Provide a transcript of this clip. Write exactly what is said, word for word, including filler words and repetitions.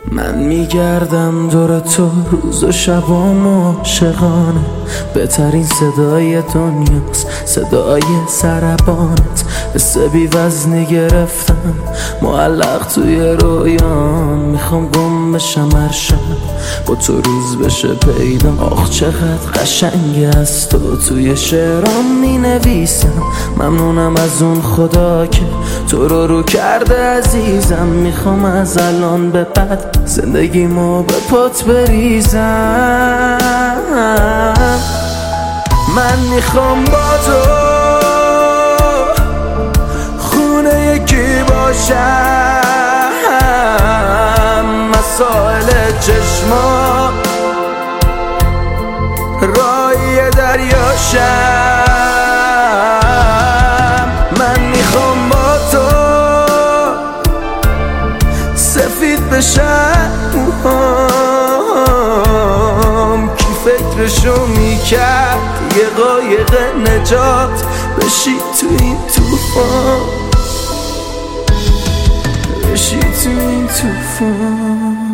من میگردم دور تو روز و شبام عاشقانه. بهترین صدای دنیاست صدای سربانت. حس بی وزنی گرفتم معلق توی رویان. میخوام گم بشم هر شب با تو روز بشه پیدا. آخ چقدر قشنگه از تو توی شعرام می نویسم. ممنونم از اون خدا که تو رو رو کرده عزیزم. میخوام از الان به بعد زندگیمو به پات بریزم. من میخوام با تو خونه یکی باشم. مسائل چشما رای دریاشم. من میخوام با تو سفید بشم موهام. کی فکرشو میکرد یه قایق نجات بشی تو این توفان، بشی تو این توفان.